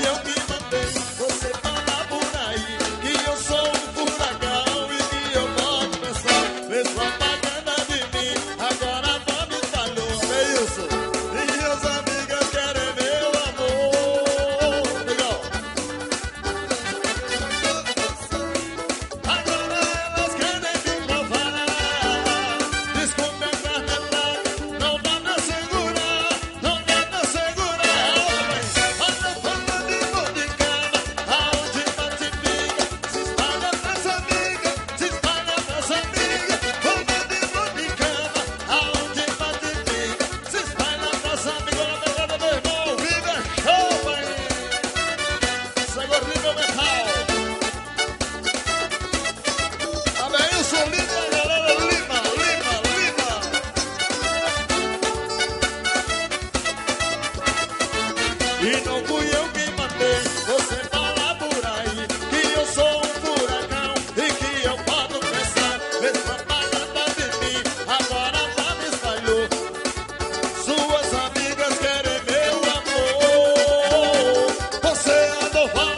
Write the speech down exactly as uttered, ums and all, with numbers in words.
eu que mandei você falar por aí que eu sou um furacão e que eu posso pensar. Fez propaganda de mim, agora só me falhou. É isso. E as amigas querem meu amor. Legal. Agora elas querem me provar. Desculpa, é carne fraca, não dá pra segurar, não dá pra segurar. Olha a forma de modificada, aonde bate fica, se espalha pras amigas, se espalha pras amigas. Forma de modificada, aonde bate fica, se espalha pras amigas. Olha a pegada, meu irmão, viva show, pai. Segue o ritmo metal. Amém, eu sou Lima, galera, Lima, Lima, Lima. E não fui eu que mandei você falar por aí que eu sou um furacão e que eu posso pensar. Fez propaganda de mim, agora já me espalhou. Suas amigas querem meu amor. Você andou falando